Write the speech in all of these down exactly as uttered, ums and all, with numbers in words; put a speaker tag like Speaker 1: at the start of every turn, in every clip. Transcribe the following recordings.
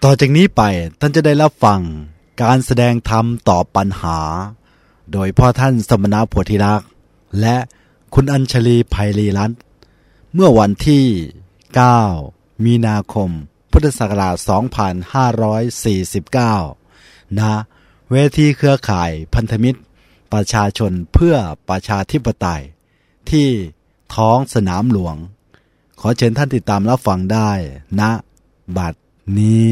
Speaker 1: ต่อจากนี้ไปท่านจะได้รับฟังการแสดงธรรมตอบปัญหาโดยพ่อท่านสมณโพธิลักษณ์และคุณอัญชลีไพลีรัตน์เมื่อวันที่เก้ามีนาคมพุทธศักราชสองพันห้าร้อยสี่สิบเก้าณเวทีเครือข่ายพันธมิตรประชาชนเพื่อประชาธิปไตยที่ท้องสนามหลวงขอเชิญท่านติดตามรับฟังได้ณบัดนี้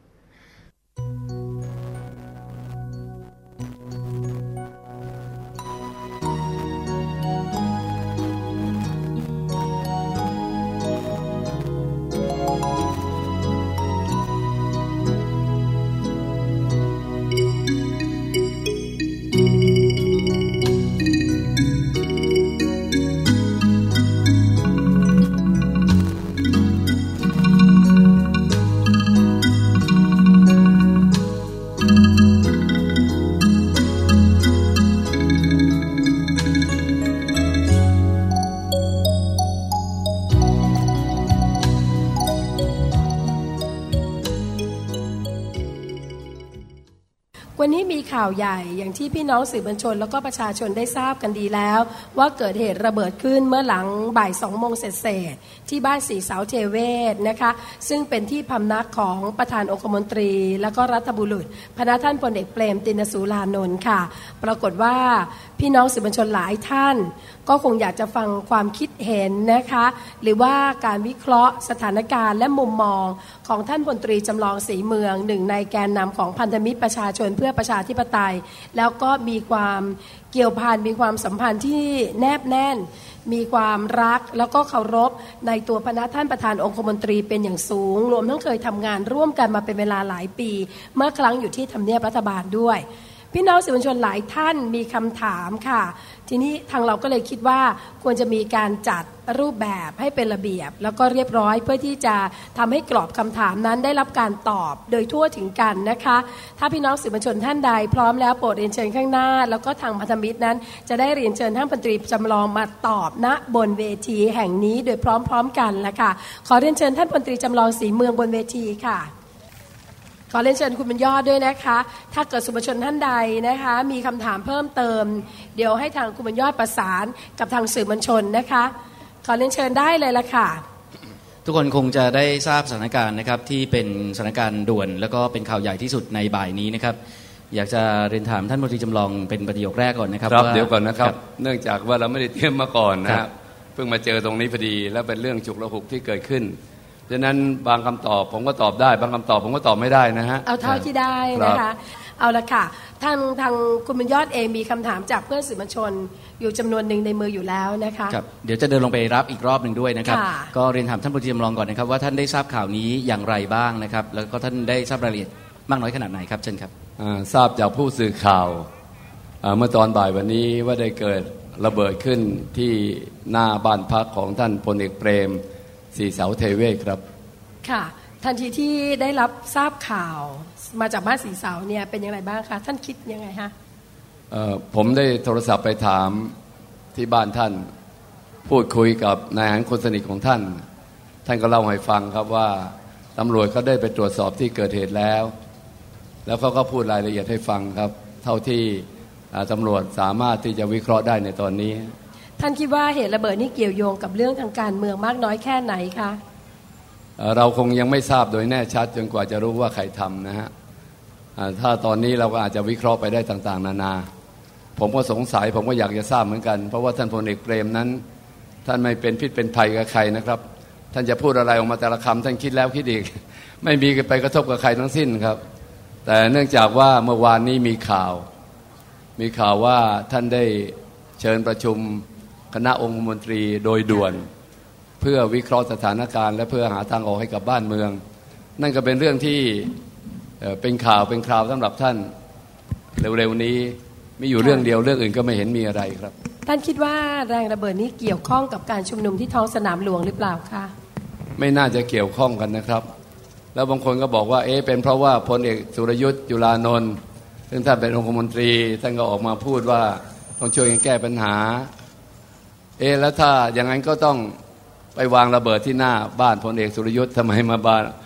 Speaker 2: วันนี้มีข่าวใหญ่อย่างที่พี่น้องสื่อมวลชนแล้วก็ประชาชนได้ทราบกันดีแล้วว่าเกิดเหตุระเบิดขึ้นเมื่อหลังบ่ายสองโมงเศษๆที่บ้านสีเสาเทเวศนะคะซึ่งเป็นที่พำนักของประธานองคมนตรีแล้วก็รัฐบุรุษพระท่านพลเอกเปรมติณสูรานนท์ค่ะปรากฏว่าพี่น้องสื่อมวลชนหลายท่านก็คงอยากจะฟังความคิดเห็นนะคะหรือว่าการวิเคราะห์สถานการณ์และมุมมองของท่านพลตรีจำลองศรีเมืองหนึ่งในแกนนำของพันธมิตรประชาชนเพื่อประชาธิปไตยแล้วก็มีความเกี่ยวพันมีความสัมพันธ์ที่แนบแน่นมีความรักแล้วก็เคารพในตัวพระท่านประธานองคมนตรีเป็นอย่างสูงรวมทั้งเคยทำงานร่วมกันมาเป็นเวลาหลายปีเมื่อครั้งอยู่ที่ทำเนียบรัฐบาลด้วยพี่น้องสื่อมวลชนหลายท่านมีคำถามค่ะทีนี้ทางเราก็เลยคิดว่าควรจะมีการจัดรูปแบบให้เป็นระเบียบแล้วก็เรียบร้อยเพื่อที่จะทำให้กรอบคำถามนั้นได้รับการตอบโดยทั่วถึงกันนะคะถ้าพี่น้องสื่อมวลชนท่านใดพร้อมแล้วโปรดเรียนเชิญข้างหน้าแล้วก็ทางพันธมิตรนั้นจะได้เรียนเชิญท่านพลตรีจำลองมาตอบณบนเวทีแห่งนี้โดยพร้อมๆกันละค่ะขอเรียนเชิญท่านพลตรีจำลองศรีเมืองบนเวทีค่ะขอเรียนเชิญคุณบรรยอดด้วยนะคะถ้าเกิดสื่อมวลชนท่านใดนะคะมีคำถามเพิ่มเติมเดี๋ยวให้ทางคุณบรรยอดประสานกับทางสื่อมวลชนนะคะขอเรียนเชิญได้เลยละค่ะ
Speaker 3: ทุกคนคงจะได้ทราบสถานการณ์นะครับที่เป็นสถานการณ์ด่วนแล้วก็เป็นข่าวใหญ่ที่สุดในบ่ายนี้นะครับอยากจะเรียนถามท่านพลตรีจำลองเป็นประโยคแรกก่อนนะครับ
Speaker 4: ครับเดี๋ยวก่อนนะครับเนื่องจากว่าเราไม่ได้เตรียมมาก่อนนะครับเพิ่งมาเจอตรงนี้พอดีแล้วเป็นเรื่องฉุกละหุกที่เกิดขึ้นดังนั้นบางคำตอบผมก็ตอบได้บางคำตอบผมก็ตอบไม่ได้นะฮะ
Speaker 2: เอาเท่าที่ได้นะคะเอาละค่ะทางทางคุณบรรยอดเองมีคำถามจากเพื่อนสื่อมวลชนอยู่จำนวนหนึ่งในมืออยู่แล้วนะคะ
Speaker 3: ครับเดี๋ยวจะเดินลงไปรับอีกรอบหนึ่งด้วยนะครับก็เรียนถามท่านพลตรีจำลองก่อนนะครับว่าท่านได้ทราบข่าวนี้อย่างไรบ้างนะครับแล้วก็ท่านได้ทราบรายละเอียดมากน้อยขนาดไหนครับเชิญครับ
Speaker 4: ทราบจากผู้สื่อข่าวเมื่อตอนบ่ายวันนี้ว่าได้เกิดระเบิดขึ้นที่หน้าบ้านพักของท่านพลเอกเปรมสีเสาเทเวศครับ
Speaker 2: ค่ะทันทีที่ได้รับทราบข่าวมาจากบ้านสีเสาเนี่ยเป็นอย่างไรบ้างคะท่านคิดยังไงฮะ
Speaker 4: ผมได้โทรศัพท์ไปถามที่บ้านท่านพูดคุยกับนายทหารคนสนิทของท่านท่านก็เล่าให้ฟังครับว่าตำรวจเขาได้ไปตรวจสอบที่เกิดเหตุแล้วแล้วเขาก็พูดรายละเอียดให้ฟังครับเท่าที่ตำรวจสามารถที่จะวิเคราะห์ได้ในตอนนี้
Speaker 2: ท่านคิดว่าเหตุระเบิดนี้เกี่ยวโยงกับเรื่องทางการเมืองมากน้อยแค่ไหนคะ
Speaker 4: เราคงยังไม่ทราบโดยแน่ชัดจนกว่าจะรู้ว่าใครทำนะฮะถ้าตอนนี้เราก็อาจจะวิเคราะห์ไปได้ต่างๆนานาผมก็สงสัยผมก็อยากจะทราบเหมือนกันเพราะว่าท่านพลเอกเปรมนั้นท่านไม่เป็นพิษเป็นภัยกับใครนะครับท่านจะพูดอะไรออกมาแต่ละคำท่านคิดแล้วคิดอีกไม่มีไปกระทบกับใครทั้งสิ้นครับแต่เนื่องจากว่าเมื่อวานนี้มีข่าวมีข่าวว่าท่านได้เชิญประชุมคณะองคมนตรีโดยด่วนเพื่อวิเคราะห์สถานการณ์และเพื่อหาทางออกให้กับบ้านเมืองนั่นก็เป็นเรื่องที่เป็นข่าวเป็นคราวสำหรับท่านเร็วๆนี้มีอยู่เรื่องเดียวเรื่องอื่นก็ไม่เห็นมีอะไรครับ
Speaker 2: ท่านคิดว่าแรงระเบิดนี้เกี่ยวข้องกับการชุมนุมที่ท้องสนามหลวงหรือเปล่าคะ
Speaker 4: ไม่น่าจะเกี่ยวข้องกันนะครับแล้วบางคนก็บอกว่าเอ๊ะเป็นเพราะว่าพลเอกสุรยุทธ์จุลานนท์ซึ่งท่านเป็นองคมนตรีท่านก็ออกมาพูดว่าต้องช่วยกันแก้ปัญหาเอ๊ะแล้วถ้าอย่างนั้นก็ต้องไปวางระเบิดที่หน้าบ้านพลเอกสุรยุทธ์ทำไมมาว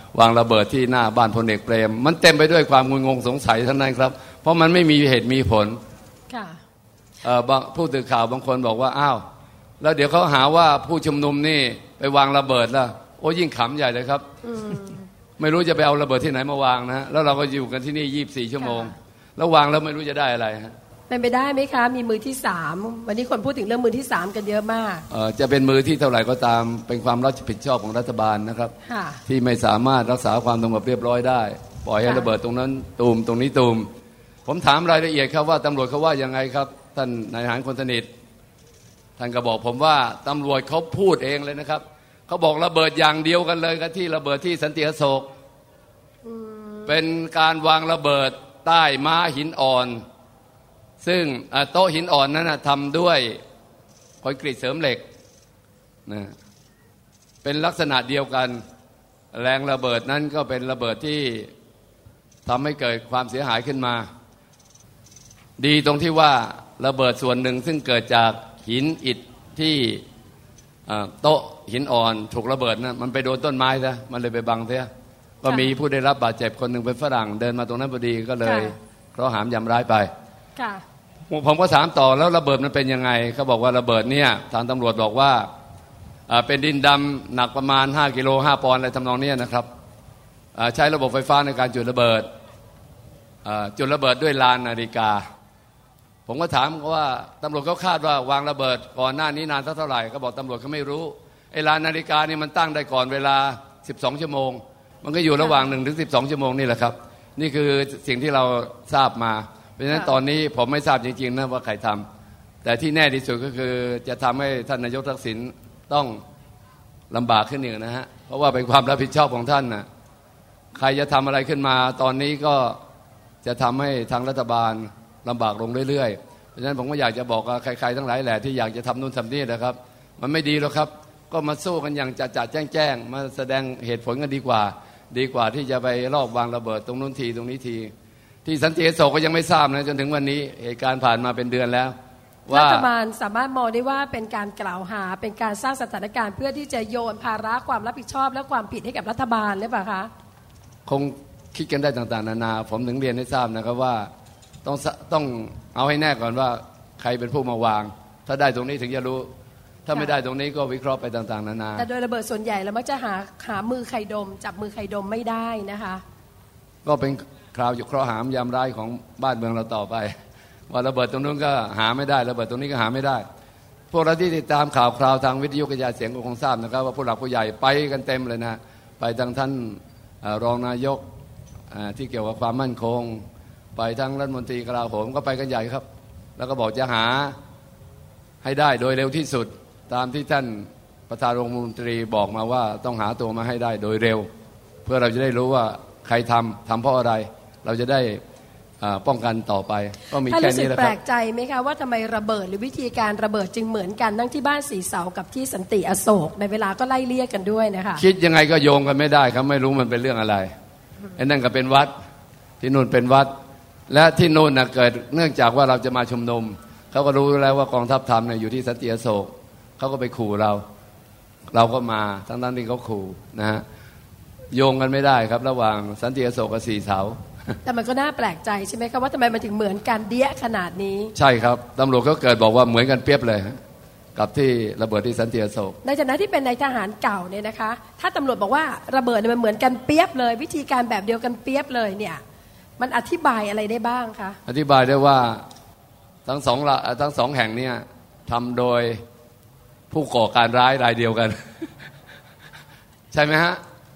Speaker 4: วางระเบิดที่หน้าบ้านพลเอกเปรมมันเต็มไปด้วยความงุนงงสงสัยทั้งนั้นครับเพราะมันไม่มีเหตุมีผล
Speaker 2: ค่ะ
Speaker 4: เอ่อบางผู้สื่อข่าวบางคนบอกว่าอ้าวแล้วเดี๋ยวเขาหาว่าผู้ชุมนุมนี่ไปวางระเบิดแล้วโอ้ยิ่งขำใหญ่เลยครับไม่รู้จะไปเอาระเบิดที่ไหนมาวางนะแล้วเราก็อยู่กันที่นี่ยี่สิบสี่ชั่วโมงแล้ววางแล้วไม่รู้จะได้อะไรฮะ
Speaker 2: เป็นไปได้ไหมคะมีมือที่สามวันนี้คนพูดถึงเรื่องมือที่สามกันเยอะมาก
Speaker 4: เอ่อจะเป็นมือที่เท่าไหร่ก็ตามเป็นความรับผิดชอบของรัฐบาลนะครับที่ไม่สามารถรักษาความสงบเรียบร้อยได้ปล่อยให้ระเบิดตรงนั้นตูมตรงนี้ตูมผมถามรายละเอียดครับว่าตำรวจเขาว่ายังไงครับท่านนายทหารคนสนิทท่านก็บอกผมว่าตำรวจเขาพูดเองเลยนะครับเขาบอกระเบิดอย่างเดียวกันเลยกับที่ระเบิดที่สันติอโศกเป็นการวางระเบิดใต้ม้าหินอ่อนซึ่งโต๊ะหินอ่อนนั้นทำด้วยคอนกรีตเสริมเหล็กนะเป็นลักษณะเดียวกันแรงระเบิดนั้นก็เป็นระเบิดที่ทำให้เกิดความเสียหายขึ้นมาดีตรงที่ว่าระเบิดส่วนหนึ่งซึ่งเกิดจากหินอิฐที่โต๊ะหินอ่อนถูกระเบิดนะมันไปโดนต้นไม้ซะมันเลยไปบังเสียก็มีผู้ได้รับบาดเจ็บคนหนึ่งเป็นฝรั่งเดินมาตรงนั้นพอดีก็เลยเคราะห์หามยำร้ายไปผมก็ถามต่อแล้วระเบิดมันเป็นยังไงเขาบอกว่าระเบิดเนี่ยทางตำรวจบอกว่าเป็นดินดำหนักประมาณห้ากิโลห้าปอนด์อะไรทำนองนี้นะครับใช้ระบบไฟฟ้าในการจุดระเบิดจุดระเบิดด้วยลานนาฬิกาผมก็ถามว่าตำรวจเขาคาดว่าวางระเบิดก่อนหน้านี้นานสักเท่าไหร่เขาบอกตำรวจเขาไม่รู้ไอ้ลานนาฬิกานี่มันตั้งได้ก่อนเวลาสิบสองชั่วโมงมันก็อยู่ระหว่างหนึ่งถึงสิบสองชั่วโมงนี่แหละครับนี่คือสิ่งที่เราทราบมาเพราะฉะนั้นตอนนี้ผมไม่ทราบจริงๆนะว่าใครทำแต่ที่แน่ที่สุดก็คือจะทำให้ท่านนายกทักษิณต้องลำบากขึ้นอีกนะฮะเพราะว่าเป็นความรับผิดชอบของท่านนะใครจะทำอะไรขึ้นมาตอนนี้ก็จะทำให้ทางรัฐบาลลำบากลงเรื่อยๆเพราะฉะนั้นผมก็อยากจะบอกกับใครๆทั้งหลายแหละที่อยากจะทำนู่นทำนี่นะครับมันไม่ดีหรอกครับก็มาสู้กันอย่างจัดๆแจ้งๆมาแสดงเหตุผลกันดีกว่าดีกว่าที่จะไปรอบวางระเบิดตรงนู้นทีตรงนี้ทีที่สันติอโศกก็ยังไม่ทราบนะจนถึงวันนี้เหตุการณ์ผ่านมาเป็นเดือนแล้ว
Speaker 2: รัฐบาลสามารถมองได้ว่าเป็นการกล่าวหาเป็นการสร้างสถานการณ์เพื่อที่จะโยนภาระความรับผิดชอบและความผิดให้กับรัฐบาลหรือเปล่าคะ
Speaker 4: คงคิดกันได้ต่างๆนานาผมถึงเรียนให้ทราบนะครับว่าต้องต้องเอาให้แน่ก่อนว่าใครเป็นผู้มาวางถ้าได้ตรงนี้ถึงจะรู้ถ้าไม่ได้ตรงนี้ก็วิเคราะห์ไปต่างๆนานา
Speaker 2: แต่โดยระเบิดส่วนใหญ่เรามักจะหาหามือใครดมจับมือใครดมไม่ได้นะคะ
Speaker 4: ก็เป็นคราวอยู่เคราะห์หามยามร้ายของบ้านเมืองเราต่อไปว่าระเบิดตรงนู้นก็หาไม่ได้ระเบิดตรงนี้ก็หาไม่ได้พวกเราที่ติดตามข่าวคราวทางวิทยุกระจายเสียงก็คงทราบนะครับว่าผู้หลักผู้ใหญ่ไปกันเต็มเลยนะไปทางท่านรองนายกที่เกี่ยวกับความมั่นคงไปทั้งรัฐมนตรีกลาโหมก็ไปกันใหญ่ครับแล้วก็บอกจะหาให้ได้โดยเร็วที่สุดตามที่ท่านประธานองคมนตรีบอกมาว่าต้องหาตัวมาให้ได้โดยเร็วเพื่อเราจะได้รู้ว่าใครทำทำเพราะอะไรเราจะได้ป้องกันต่อไปก็มีแค่นี้แหละครับ
Speaker 2: ท่านรู้สึกแปลกใจไหมคะว่าทำไมระเบิดหรือวิธีการระเบิดจึงเหมือนกันทั้งที่บ้านสีเสากับที่สันติอโศกในเวลาก็ไล่เลี่ยกันด้วยนะคะ
Speaker 4: คิดยังไงก็โยงกันไม่ได้ครับไม่รู้มันเป็นเรื่องอะไรไอ้นั่นก็เป็นวัดที่นู่นเป็นวัดและที่นู่นเกิดเนื่องจากว่าเราจะมาชุมนุมเขาก็รู้แล้วว่ากองทัพธรรมอยู่ที่สันติอโศกเขาก็ไปขู่เราเราก็มาทั้งนั้นที่เขาขู่นะฮะโยงกันไม่ได้ครับระหว่างสันติอโศกกับสีเสา
Speaker 2: แต่มันก็น่าแปลกใจใช่ไหมครับว่าทำไมมันถึงเหมือนกันเดี้ยขนาดนี้
Speaker 4: ใช่ครับตำรวจเขาเกิดบอกว่าเหมือนกันเปียบเลยกับที่ระเบิดที่สันติอโศก
Speaker 2: ในฐานะที่เป็นนายทหารเก่าเนี่ยนะคะถ้าตำรวจบอกว่าระเบิดมันเหมือนกันเปียบเลยวิธีการแบบเดียวกันเปียบเลยเนี่ยมันอธิบายอะไรได้บ้างคะ
Speaker 4: อธิบายได้ว่าทั้งสองทั้งสองแห่งเนี่ยทำโดยผู้ก่อการร้ายรายเดียวกันใช่ไหมฮะ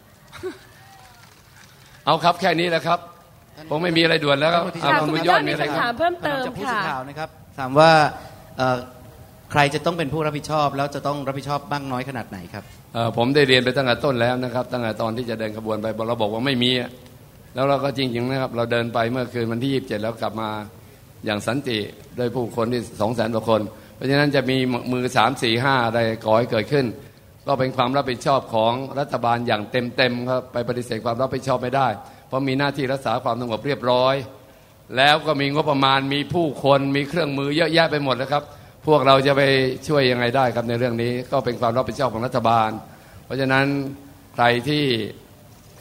Speaker 4: เอาครับแค่นี้แหละครับผมไม่มีอะไรด่วนแล้วครับ
Speaker 2: คุณยอดมีคำถามเพิ่มเติมค่ะ
Speaker 3: ข่าวนะครับถามว่าใครจะต้องเป็นผู้รับผิดชอบแล้วจะต้องรับผิดชอบมากน้อยขนาดไหนครับ
Speaker 4: ผมได้เรียนไปตั้งแต่ต้นแล้วนะครับตั้งแต่ตอนที่จะเดินขบวนไปเราบอกว่าไม่มีแล้วเราก็จริงๆนะครับเราเดินไปเมื่อคืนวันที่ยี่สิบเจ็ดแล้วกลับมาอย่างสันติโดยผู้คนที่สองแสนกว่าคนเพราะฉะนั้นจะมีมือสามสี่ห้าอะไรก่อให้เกิดขึ้นก็เป็นความรับผิดชอบของรัฐบาลอย่างเต็มๆครับไปปฏิเสธความรับผิดชอบไม่ได้เพราะมีหน้าที่รักษาความสงบเรียบร้อยแล้วก็มีงบประมาณมีผู้คนมีเครื่องมือเยอะแยะไปหมดแล้วครับพวกเราจะไปช่วยยังไงได้ครับในเรื่องนี้ก็เป็นความรับผิดชอบของรัฐบาลเพราะฉะนั้นใครที่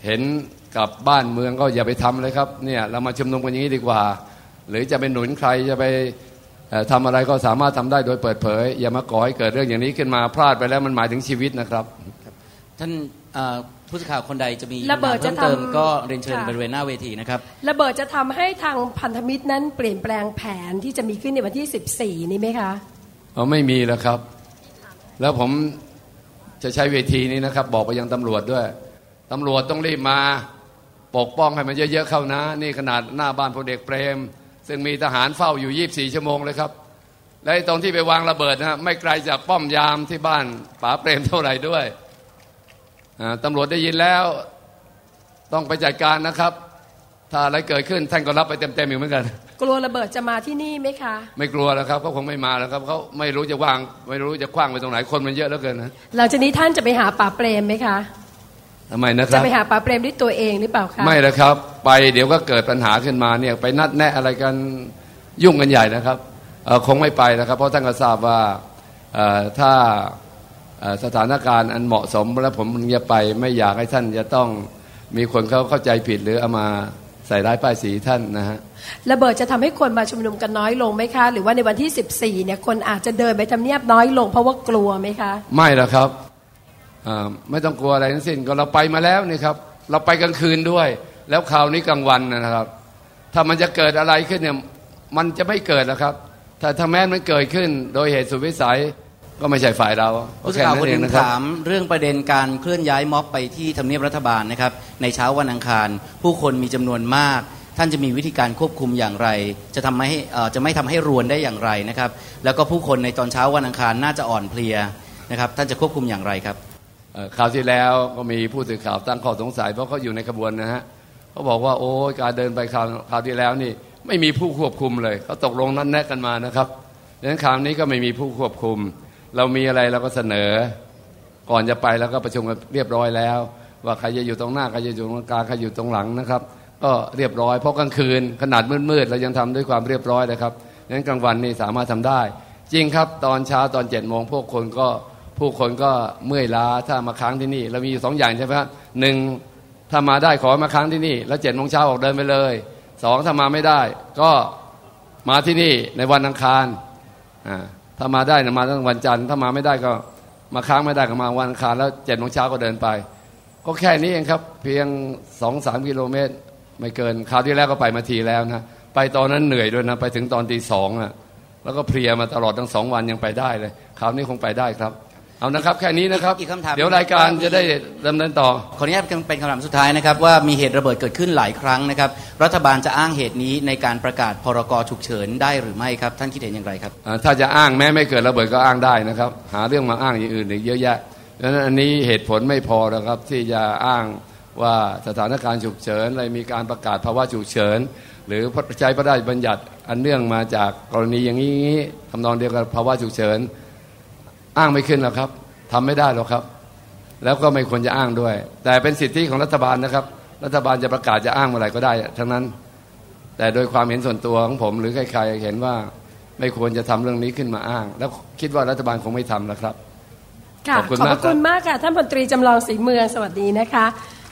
Speaker 4: เห็นกับบ้านเมืองก็อย่าไปทำเลยครับเนี่ยเรามาชุมนุมกันอย่างนี้ดีกว่าหรือจะไปหนุนใครจะไปทำอะไรก็สามารถทำได้โดยเปิดเผยอย่ามาก่อให้เกิดเรื่องอย่างนี้ขึ้นมาพลาดไปแล้วมันหมายถึงชีวิตนะครับ
Speaker 3: ท่านผู้สื่อข่าวคนใดจะมีระเบิดจะเติมก็เรียนเชิญบริเวณหน้าเวทีนะครับ
Speaker 2: ระเบิดจะทำให้ทางพันธมิตรนั้นเปลี่ยนแปลงแผนที่จะมีขึ้นในวันที่สิบสี่นี้ไหมคะ
Speaker 4: อ๋อไม่มีแล้วครับแล้วผมจะใช้เวทีนี้นะครับบอกไปยังตำรวจด้วยตำรวจต้องรีบมาปกป้องให้มันเยอะๆเข้านะนี่ขนาดหน้าบ้านพลเอกเปรมซึ่งมีทหารเฝ้าอยู่ยี่สิบสี่ชั่วโมงเลยครับและตรงที่ไปวางระเบิดนะไม่ไกลจากป้อมยามที่บ้านป๋าเปรมเท่าไหร่ด้วยตำรวจได้ยินแล้วต้องไปจัดการนะครับถ้าอะไรเกิดขึ้นท่านก็รับไปเต็มๆอยู่เหมือนกัน
Speaker 2: กลัวระเบิดจะมาที่นี่ไหมคะ
Speaker 4: ไม่กลัวแล้วครับเขาคงไม่มาแล้วครับเขาไม่รู้จะวางไม่รู้จะคว้างไปตรงไหนคนมันเยอะเหลือเกินนะ
Speaker 2: หลังจากนี้ท่านจะไปหาป๋าเปรมไหมคะ
Speaker 4: ทำไมนะครับ
Speaker 2: จะไปหาป๋าเปรมด้วยตัวเองหรือเปล่าคะ
Speaker 4: ไม่แล้วครับไปเดี๋ยวก็เกิดปัญหาขึ้นมาเนี่ยไปนัดแนะอะไรกันยุ่งกันใหญ่นะครับคงไม่ไปนะครับเพราะท่านก็ทราบว่าถ้าสถานการณ์อันเหมาะสมแล้วผมจะไปไม่อยากให้ท่านจะต้องมีคนเขาเข้าใจผิดหรือเอามาใส่ร้ายป้ายสีท่านนะฮะ
Speaker 2: ระเบิดจะทำให้คนมาชุมนุมกันน้อยลงไหมคะหรือว่าในวันที่สิบสี่เนี่ยคนอาจจะเดินไปทำเนียบน้อยลงเพราะว่ากลัวไหมคะ
Speaker 4: ไม่หรอกครับไม่ต้องกลัวอะไรทั้งสิ้นก็เราไปมาแล้วนี่ครับเราไปกลางคืนด้วยแล้วคราวนี้กลางวันนะครับถ้ามันจะเกิดอะไรขึ้นเนี่ยมันจะไม่เกิดนะครับถ้าถ้าแม้มันเกิดขึ้นโดยเหตุสุดวิสัยก็ไม่ใช่ฝ่ายเรา
Speaker 3: ผู้สื่อข่าวคนหนึ่งถามเรื่องประเด็นการเคลื่อนย้ายม็อบไปที่ทำเนียบรัฐบาลนะครับในเช้าวันอังคารผู้คนมีจำนวนมากท่านจะมีวิธีการควบคุมอย่างไรจะทำให้จะไม่ทำให้รวนได้อย่างไรนะครับแล้วก็ผู้คนในตอนเช้าวันอังคารน่าจะอ่อนเพลียนะครับท่านจะควบคุมอย่างไรครับ
Speaker 4: คราวที่แล้วก็มีผู้สื่อข่าวตั้งข้อสงสัยเพราะเขาอยู่ในขบวนนะฮะเขาบอกว่าโอ้การเดินไปคราวคราวที่แล้วนี่ไม่มีผู้ควบคุมเลยเขาตกลงนัดแนะกันมานะครับดังนั้นคราวนี้ก็ไม่มีผู้ควบคุมเรามีอะไรเราก็เสนอก่อนจะไปแล้วก็ประชุมกันเรียบร้อยแล้วว่าใครจะอยู่ตรงหน้าใครจะอยู่ตรงกลางใครอยู่ตรงหลังนะครับก็เรียบร้อยเพราะกลางคืนขนาดมืดๆเรายังทำด้วยความเรียบร้อยนะครับดังนั้นกลางวันนี่สามารถทำได้จริงครับตอนเช้าตอนเจ็ดโมงพวกคนก็ผู้คนก็เมื่อยล้าถ้ามาค้างที่นี่เรามีอยู่สองอย่างใช่ไหมครับหนึ่งถ้ามาได้ขอมาค้างที่นี่แล้วเจ็ดโมงเช้าออกเดินไปเลยสองถ้ามาไม่ได้ก็มาที่นี่ในวันอังคารอ่าถ้ามาได้นะมาตั้งวันจันทร์ถ้ามาไม่ได้ก็มาค้างไม่ได้ก็มาวันอังคารแล้วเจ็ดโมงเช้าก็เดินไปก็แค่นี้เองครับเพียงสองสามกิโลเมตรไม่เกินคราวที่แล้วก็ไปมาทีแล้วนะไปตอนนั้นเหนื่อยด้วยนะไปถึงตอนตีสองอ่ะแล้วก็เพลียมาตลอดทั้งสองวันยังไปได้เลยคราวนี้คงไปได้ครับเอานะครับแค่นี้นะครับเดี๋ยวรายการจะได้ดำเนินต่อ
Speaker 3: ขออนุญาตเป็นคำถามสุดท้ายนะครับว่ามีเหตุระเบิดเกิดขึ้นหลายครั้งนะครับรัฐบาลจะอ้างเหตุนี้ในการประกาศพรกฉุกเฉินได้หรือไม่ครับท่านคิดเห็นอย่างไรครับ
Speaker 4: ถ้าจะอ้างแม้ไม่เกิดระเบิดก็อ้างได้นะครับหาเรื่องมาอ้างอย่างอื่นอีกเยอะแยะดังนั้นอันนี้เหตุผลไม่พอนะครับที่จะอ้างว่าสถานการณ์ฉุกเฉินอะไรมีการประกาศภาวะฉุกเฉินหรือใช้พระราชบัญญัติอันเนื่องมาจากกรณีอย่างนี้ทำนองเดียวกับภาวะฉุกเฉินอ้างไม่ขึ้นหรอกครับทำไม่ได้หรอกครับแล้วก็ไม่ควรจะอ้างด้วยแต่เป็นสิทธิของรัฐบาลนะครับรัฐบาลจะประกาศจะอ้างเมื่อไหร่ก็ได้ทั้งนั้นแต่โดยความเห็นส่วนตัวของผมหรือใครๆเห็นว่าไม่ควรจะทำเรื่องนี้ขึ้นมาอ้างแล้วคิดว่ารัฐบาลคงไม่ทำแล้วครับ
Speaker 2: ขอบคุณมากขอบคุณมากค่ะท่านพลตรีจำลองศรีเมืองสวัสดีนะคะ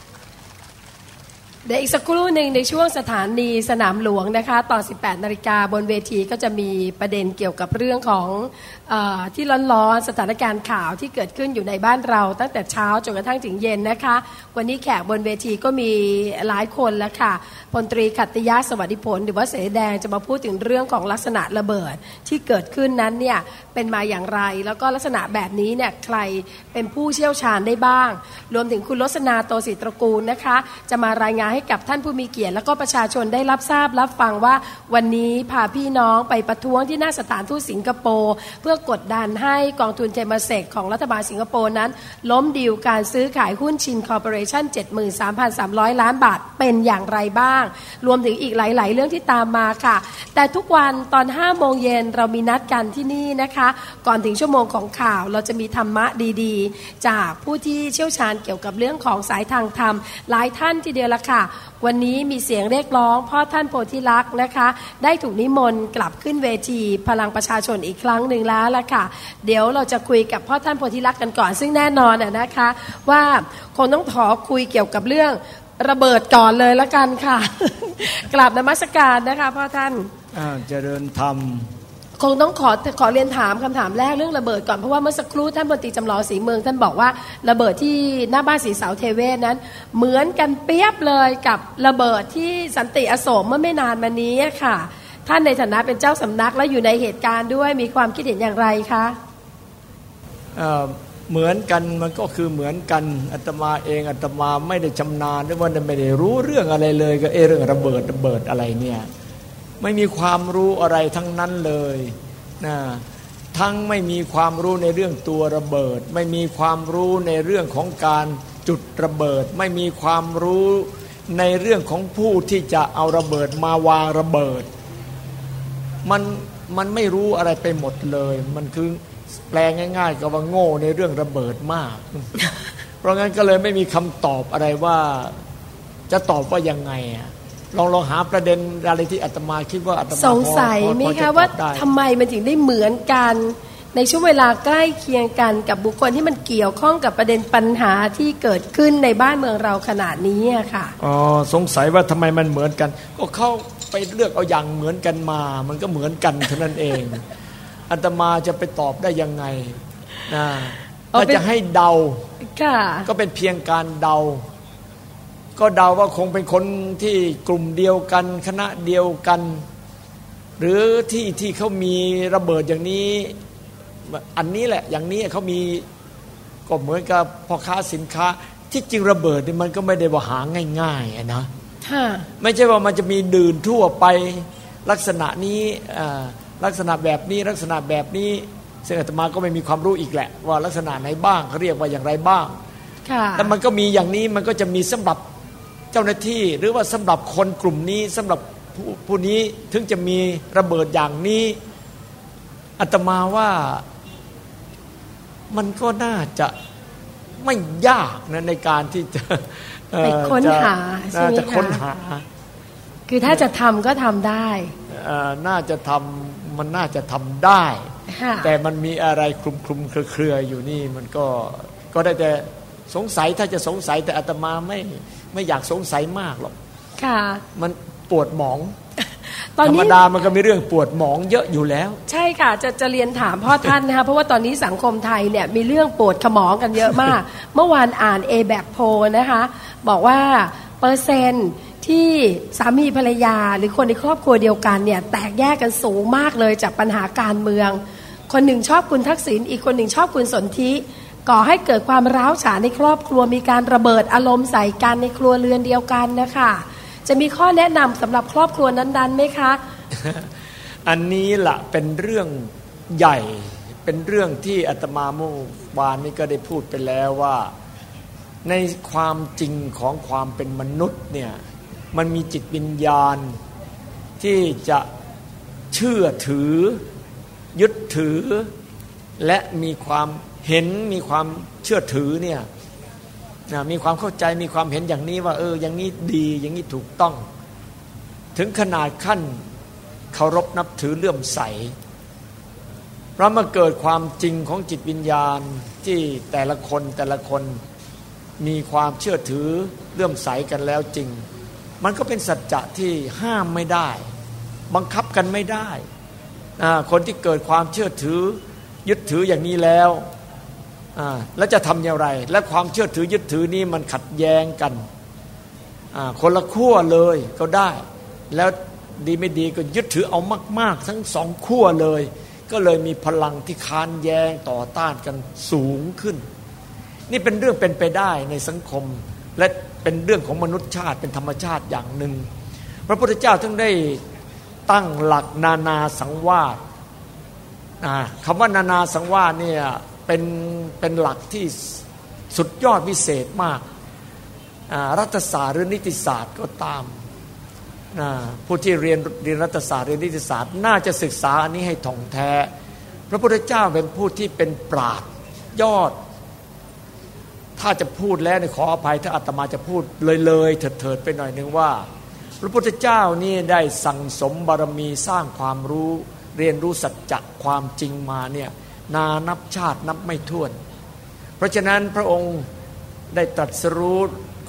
Speaker 2: เดี๋ยวอีกสักครู่หนึ่งในช่วงสถานีสนามหลวงนะคะตอนสิบแปดนาฬิกาบนเวทีก็จะมีประเด็นเกี่ยวกับเรื่องของเอ่อที่ร้อนๆสถานการณ์ข่าวที่เกิดขึ้นอยู่ในบ้านเราตั้งแต่เช้าจนกระทั่งถึงเย็นนะคะวันนี้แขกบนเวทีก็มีหลายคนแล้วค่ะพลตรีขัตติยะสวัสดิผลหรือว่าเสแดงจะมาพูดถึงเรื่องของลักษณะระเบิดที่เกิดขึ้นนั้นเนี่ยเป็นมาอย่างไรแล้วก็ลักษณะแบบนี้เนี่ยใครเป็นผู้เชี่ยวชาญได้บ้างรวมถึงคุณรสนาโตศิตระกูลนะคะจะมารายงานให้กับท่านผู้มีเกียรติและก็ประชาชนได้รับทราบรับฟังว่าวันนี้พาพี่น้องไปประท้วงที่หน้าสถานทูตสิงคโปร์เพื่อกดดันให้กองทุนเทมาเซกของรัฐบาลสิงคโปร์นั้นล้มดีลการซื้อขายหุ้นชินคอร์ปอเรชั่น เจ็ดหมื่นสามพันสามร้อย ล้านบาทเป็นอย่างไรบ้างรวมถึงอีกหลายๆเรื่องที่ตามมาค่ะแต่ทุกวันตอน ห้าโมงเย็นเรามีนัดกันที่นี่นะคะก่อนถึงชั่วโมงของข่าวเราจะมีธรรมะดีๆจากผู้ที่เชี่ยวชาญเกี่ยวกับเรื่องของสายทางธรรมหลายท่านทีเดียวละค่ะวันนี้มีเสียงเรียกร้องพ่อท่านโพธิลักษณ์นะคะได้ถูกนิมนต์กลับขึ้นเวทีพลังประชาชนอีกครั้งหนึ่งแล้วล่ะค่ะเดี๋ยวเราจะคุยกับพ่อท่านโพธิลักษณ์กันก่อนซึ่งแน่นอนน่ะนะคะว่าคงต้องขอคุยเกี่ยวกับเรื่องระเบิดก่อนเลยละกันค่ะ กราบนมัสการนะคะพ่อท่าน
Speaker 5: เจริญธรรม
Speaker 2: คงต้องขอขอเรียนถามคำถามแรกเรื่องระเบิดก่อนเพราะว่าเมื่อสักครู่ท่านพลตรีจำลองศรีเมืองท่านบอกว่าระเบิดที่หน้าบ้านศรีเสาเทเวศนั้นเหมือนกันเปียบเลยกับระเบิดที่สันติอโศกเมื่อไม่นานมานี้ค่ะท่านในฐานะเป็นเจ้าสำนักและอยู่ในเหตุการณ์ด้วยมีความคิดเห็นอย่างไรคะ
Speaker 5: เอ่อเหมือนกันมันก็คือเหมือนกันอาตมาเองอาตมาไม่ได้ชำนาญด้วยว่าไม่ได้รู้เรื่องอะไรเลยก็เออเรื่องระเบิดระเบิดอะไรเนี่ยไม่มีความรู้อะไรทั้งนั้นเลยนะทั้งไม่มีความรู้ในเรื่องตัวระเบิดไม่มีความรู้ในเรื่องของการจุดระเบิดไม่มีความรู้ในเรื่องของผู้ที่จะเอาระเบิดมาวางระเบิดมันมันไม่รู้อะไรไปหมดเลยมันคือแปลง่ายๆก็ว่าโง่ในเรื่องระเบิดมาก เพราะงั้นก็เลยไม่มีคำตอบอะไรว่าจะตอบว่ายังไงอ่ะลองลองหาประเด็นอะไรที่อาตมาคิดว่าอาตมา
Speaker 2: สงสัยไหมคะว่าทำไมมันถึงได้เหมือนกันในช่วงเวลาใกล้เคียงกันกับบุคคลที่มันเกี่ยวข้องกับประเด็นปัญหาที่เกิดขึ้นในบ้านเมืองเราขนาดนี้ค่ะ
Speaker 5: อ๋อสงสัยว่าทำไมมันเหมือนกันก็เข้าไปเลือกเอาอย่างเหมือนกันมามันก็เหมือนกันเท่านั้นเองอาตมาจะไปตอบได้ยังไงนะถ้าจะให้เดาก็เป็นเพียงการเดาก็เดาว่าคงเป็นคนที่กลุ่มเดียวกันคณะเดียวกันหรือที่ที่เขามีระเบิดอย่างนี้อันนี้แหละอย่างนี้เขามีก็เหมือนกับพ่อค้าสินค้าที่จริงระเบิดนี่มันก็ไม่ได้ว่าหาง่ายๆนะไม่ใช่ว่ามันจะมีดื่นทั่วไปลักษณะนี้ลักษณะแบบนี้ลักษณะแบบนี้ซึ่งอาตมาก็ไม่มีความรู้อีกแหละว่าลักษณะไหนบ้างเขาเรียกว่าอย่างไรบ้างแต่มันก็มีอย่างนี้มันก็จะมีสำหรับเจ้าหน้าที่หรือว่าสำหรับคนกลุ่มนี้สำหรับผู้ผู้นี้ถึงจะมีระเบิดอย่างนี้อาตมาว่ามันก็น่าจะไม่ยากนะในการที่จะ
Speaker 2: ไปค้นหาใช่ไหมคะจะค้นหาคือถ้าจะทำก็ทำได้
Speaker 5: น่าจะทำมันน่าจะทำได้แต่มันมีอะไรคลุมคลุมเครือๆอยู่นี่มันก็ก็ได้แต่สงสัยถ้าจะสงสัยแต่อาตมาไม่ไม่อยากสงสัยมากหรอก
Speaker 2: ค่ะ
Speaker 5: มันปวดหมองธรรมดามันก็มีเรื่องปวดหมองเยอะอยู่แล้ว
Speaker 2: ใช่ค่ะจะจะเรียนถามพ่อท่านนะคะเพราะว่าตอนนี้สังคมไทยเนี่ยมีเรื่องปวดขมองกันเยอะมาก เมื่อวานอ่าน เอ แบค โพลนะคะบอกว่าเปอร์เซ็นต์ที่สามีภรรยาหรือคนในครอบครัวเดียวกันเนี่ยแตกแยกกันสูงมากเลยจากปัญหาการเมืองคนหนึ่งชอบคุณทักษิณอีกคนหนึ่งชอบคุณสนธิก่อให้เกิดความร้าวฉานในครอบครัวมีการระเบิดอารมณ์ใส่กันในครัวเรือนเดียวกันนะคะจะมีข้อแนะนำสำหรับครอบครัวนั้นๆไหมคะ
Speaker 5: อันนี้ล่ะเป็นเรื่องใหญ่เป็นเรื่องที่อาตมาเมื่อวานนี้ก็ได้พูดไปแล้วว่าในความจริงของความเป็นมนุษย์เนี่ยมันมีจิตวิญญาณที่จะเชื่อถือยึดถือและมีความเห็นมีความเชื่อถือเนี่ยมีความเข้าใจมีความเห็นอย่างนี้ว่าเอออย่างนี้ดีอย่างนี้ถูกต้องถึงขนาดขั้นเคารพนับถือเลื่อมใสเพราะมาเกิดความจริงของจิตวิญญาณที่แต่ละคนแต่ละคนมีความเชื่อถือเลื่อมใสกันแล้วจริงมันก็เป็นสัจจะที่ห้ามไม่ได้บังคับกันไม่ได้คนที่เกิดความเชื่อถือยึดถืออย่างนี้แล้วแล้วจะทำอย่างไรและความเชื่อถือยึดถือนี้มันขัดแย้งกันคนละขั้วเลยก็ได้แล้วดีไม่ดีก็ยึดถือเอามากๆทั้งสองขั้วเลยก็เลยมีพลังที่ค้านแย้งต่อต้านกันสูงขึ้นนี่เป็นเรื่องเป็นไปได้ในสังคมและเป็นเรื่องของมนุษยชาติเป็นธรรมชาติอย่างหนึ่งพระพุทธเจ้าทั้งได้ตั้งหลักนานาสังวาสคำว่านานาสังวาสเนี่ยเป็นเป็นหลักที่สุดยอดวิเศษมากรัฐศาสตร์หรือนิติศาสตร์ก็ตามผู้ที่เรียนเรียนรัฐศาสตร์เรียนนิติศาสตร์น่าจะศึกษาอันนี้ให้ท่องแท้พระพุทธเจ้าเป็นผู้ที่เป็นปราชญ์ยอดถ้าจะพูดแล้วขออภัยถ้าอาตมาจะพูดเลยๆเถิดๆไปหน่อยนึงว่าพระพุทธเจ้านี่ได้สั่งสมบารมีสร้างความรู้เรียนรู้สัจจะความจริงมาเนี่ยนานับชาตินับไม่ถ้วนเพราะฉะนั้นพระองค์ได้ตรัสรู้